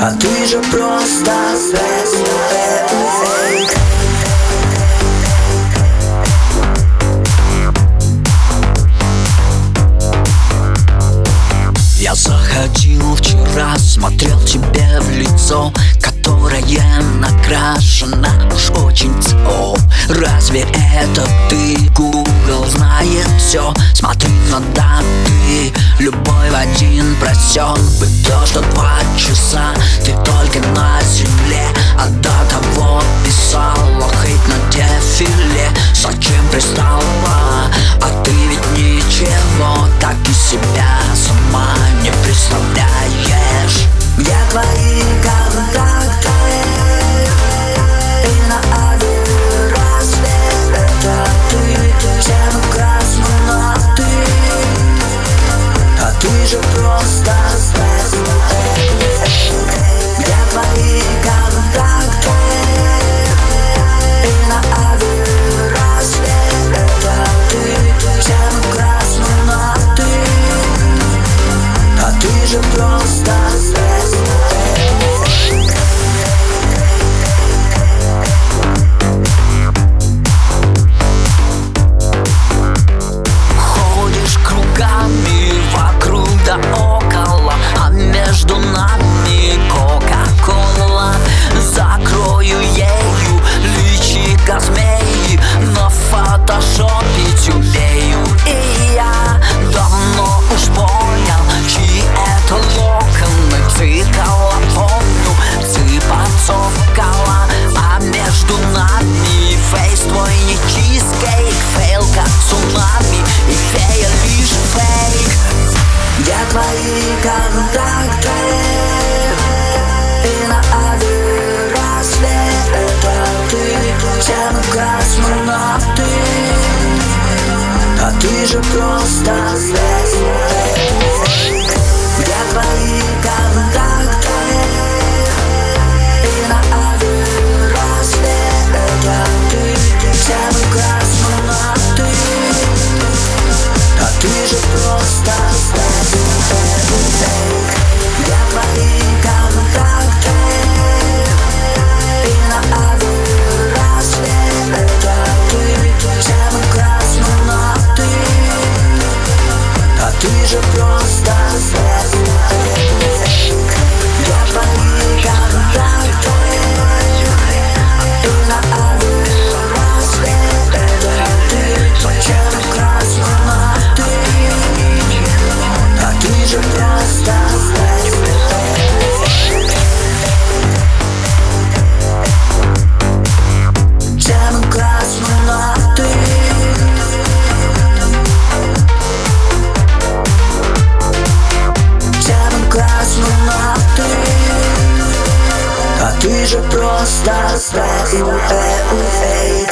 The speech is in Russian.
А ты же просто фейк. Я заходил вчера, смотрел тебе в лицо, которое накрашено уж очень цветом. Разве это ты? Google знает все. Смотри на даты, любой в один просек. Быть то, что 2 часа ты только на земле, а до того писала хоть на дефиле. Зачем пристала? А ты ведь ничего, так и себя сама не представляешь. Где твои контакты? И на адресе это ты. Всем красный, но ты. А ты же просто фейк. Где твои контакты? И на адресе это ты. Всем красный, но ты. А ты же просто фейк. Ходишь кругами вокруг да около, а между нами кока-кола. Закрою ею личико змеи, но фотошопить умею. И я давно уж понял, чьи это локоны. Цикала, помню, цыпа цокала, а между нами фейс твой не чизкейк. Фейл как цунами и фея лишь фейк. Где твои контакты? И на адресе это ты. Всем красный, но ты. А ты же просто фейк. Где твои контакты? И на адресе это ты. Всем красный, но ты. А ты же просто фейк. Где твои контакты? И на адресе это ты. Всем красный, но ты. А ты же просто фейк. Где твои контакты? И на адресе это ты. Всем красный, но ты. А ты же просто фейк. Всем красный, но ты. Всем красный, но ты. А ты же просто фейк.